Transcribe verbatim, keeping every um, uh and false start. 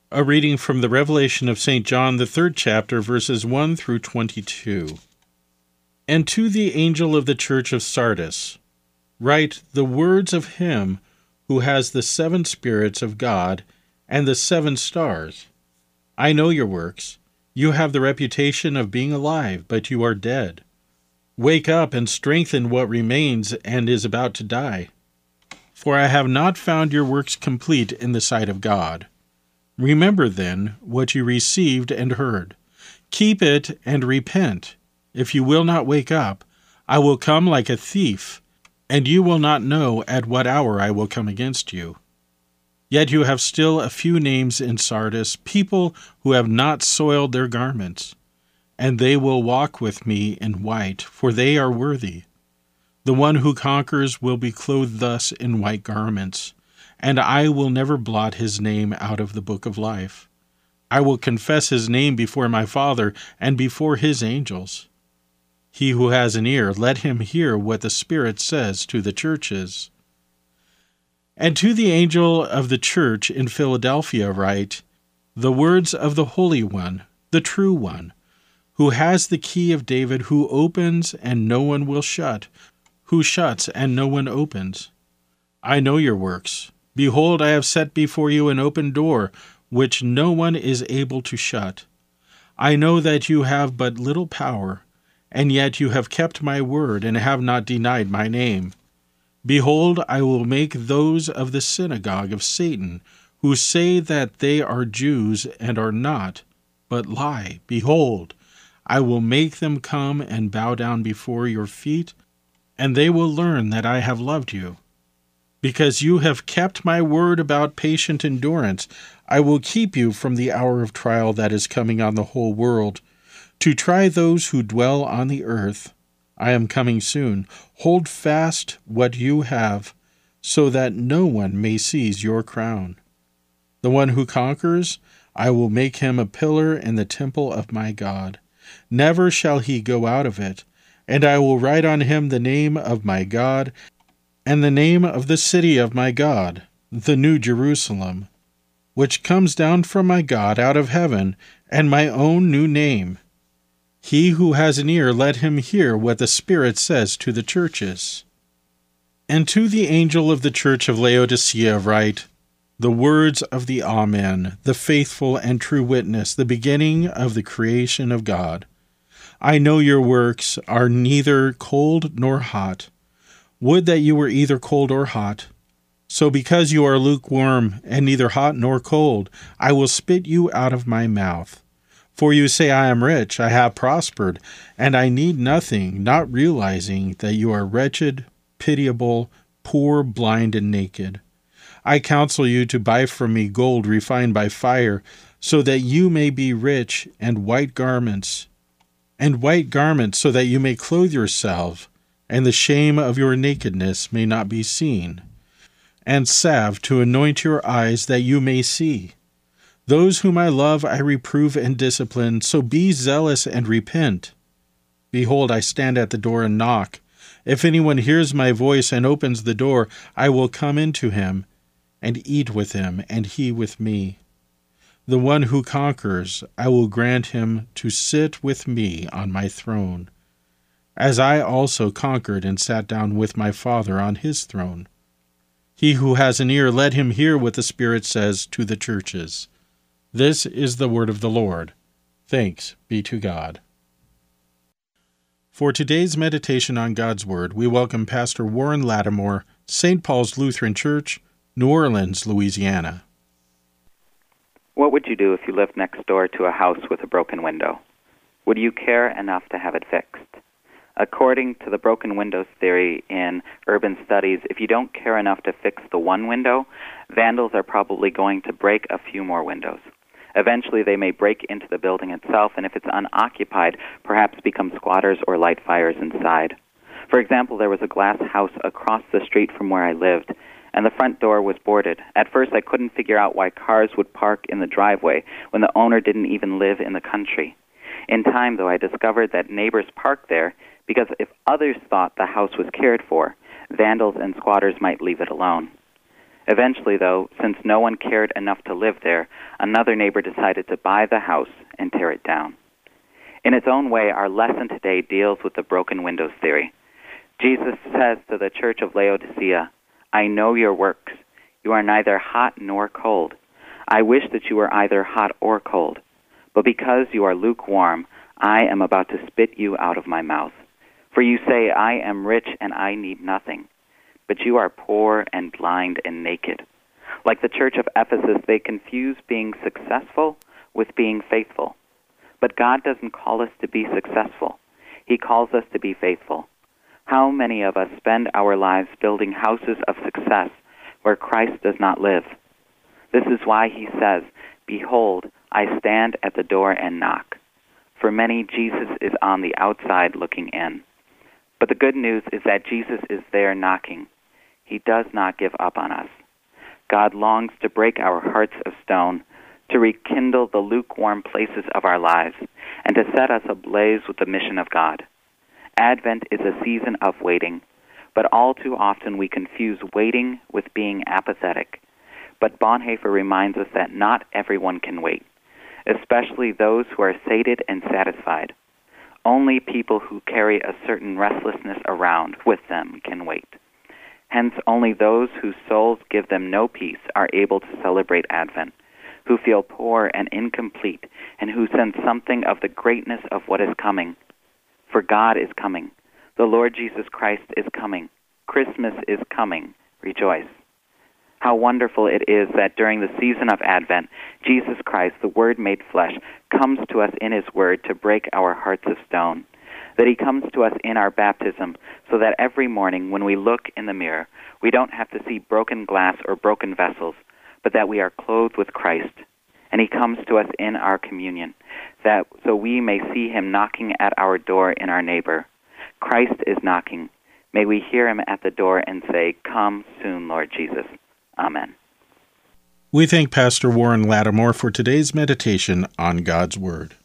A reading from the Revelation of Saint John, the third chapter, verses one through twenty-two. And to the angel of the church of Sardis, write the words of him who has the seven spirits of God and the seven stars. I know your works. You have the reputation of being alive, but you are dead. Wake up and strengthen what remains and is about to die. For I have not found your works complete in the sight of God. Remember, then, what you received and heard. Keep it and repent. If you will not wake up, I will come like a thief, and you will not know at what hour I will come against you. Yet you have still a few names in Sardis, people who have not soiled their garments, and they will walk with me in white, for they are worthy. The one who conquers will be clothed thus in white garments, and I will never blot his name out of the book of life. I will confess his name before my Father and before his angels. He who has an ear, let him hear what the Spirit says to the churches. And to the angel of the church in Philadelphia write, the words of the Holy One, the true One, who has the key of David, who opens and no one will shut, who shuts and no one opens. I know your works. Behold, I have set before you an open door, which no one is able to shut. I know that you have but little power, and yet you have kept my word, and have not denied my name. Behold, I will make those of the synagogue of Satan, who say that they are Jews and are not, but lie. Behold, I will make them come and bow down before your feet, and they will learn that I have loved you. Because you have kept my word about patient endurance, I will keep you from the hour of trial that is coming on the whole world, to try those who dwell on the earth. I am coming soon. Hold fast what you have, so that no one may seize your crown. The one who conquers, I will make him a pillar in the temple of my God. Never shall he go out of it, and I will write on him the name of my God, and the name of the city of my God, the New Jerusalem, which comes down from my God out of heaven, and my own new name. He who has an ear, let him hear what the Spirit says to the churches. And to the angel of the church of Laodicea write, the words of the Amen, the faithful and true witness, the beginning of the creation of God. I know your works are neither cold nor hot. Would that you were either cold or hot. So because you are lukewarm and neither hot nor cold, I will spit you out of my mouth. For you say, I am rich, I have prospered, and I need nothing, not realizing that you are wretched, pitiable, poor, blind, and naked. I counsel you to buy from me gold refined by fire, so that you may be rich, and white garments, and white garments, so that you may clothe yourselves, and the shame of your nakedness may not be seen, and salve to anoint your eyes that you may see. Those whom I love I reprove and discipline, so be zealous and repent. Behold, I stand at the door and knock. If anyone hears my voice and opens the door, I will come into him, and eat with him, and he with me. The one who conquers, I will grant him to sit with me on my throne, as I also conquered and sat down with my Father on his throne. He who has an ear, let him hear what the Spirit says to the churches. This is the word of the Lord. Thanks be to God. For today's meditation on God's Word, we welcome Pastor Warren Lattimore, Saint Paul's Lutheran Church, New Orleans, Louisiana. What would you do if you lived next door to a house with a broken window? Would you care enough to have it fixed? According to the broken windows theory in urban studies, if you don't care enough to fix the one window, vandals are probably going to break a few more windows. Eventually, they may break into the building itself, and if it's unoccupied, perhaps become squatters or light fires inside. For example, there was a glass house across the street from where I lived, and the front door was boarded. At first, I couldn't figure out why cars would park in the driveway when the owner didn't even live in the country. In time, though, I discovered that neighbors parked there because if others thought the house was cared for, vandals and squatters might leave it alone. Eventually, though, since no one cared enough to live there, another neighbor decided to buy the house and tear it down. In its own way, our lesson today deals with the broken windows theory. Jesus says to the church of Laodicea, "I know your works. You are neither hot nor cold. I wish that you were either hot or cold. But because you are lukewarm, I am about to spit you out of my mouth. For you say, I am rich and I need nothing. But you are poor and blind and naked." Like the church of Ephesus, they confuse being successful with being faithful. But God doesn't call us to be successful. He calls us to be faithful. How many of us spend our lives building houses of success where Christ does not live? This is why he says, "Behold, I stand at the door and knock." For many, Jesus is on the outside looking in. But the good news is that Jesus is there knocking. He does not give up on us. God longs to break our hearts of stone, to rekindle the lukewarm places of our lives, and to set us ablaze with the mission of God. Advent is a season of waiting, but all too often we confuse waiting with being apathetic. But Bonhoeffer reminds us that not everyone can wait, especially those who are sated and satisfied. Only people who carry a certain restlessness around with them can wait. Hence, only those whose souls give them no peace are able to celebrate Advent, who feel poor and incomplete, and who sense something of the greatness of what is coming. For God is coming. The Lord Jesus Christ is coming. Christmas is coming. Rejoice. How wonderful it is that during the season of Advent, Jesus Christ, the Word made flesh, comes to us in his Word to break our hearts of stone. That he comes to us in our baptism, so that every morning when we look in the mirror, we don't have to see broken glass or broken vessels, but that we are clothed with Christ. And he comes to us in our communion, that so we may see him knocking at our door in our neighbor. Christ is knocking. May we hear him at the door and say, "Come soon, Lord Jesus." Amen. We thank Pastor Warren Lattimore for today's meditation on God's Word.